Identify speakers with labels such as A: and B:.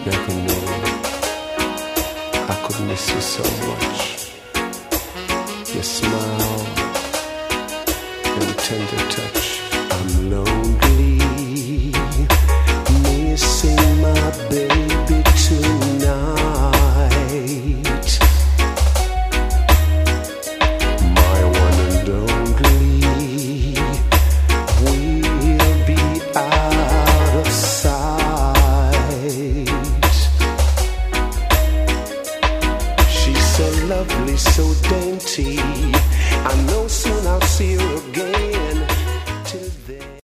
A: never knew I could miss you so much. Your smile and tender touch. I'm lonely, missing my baby.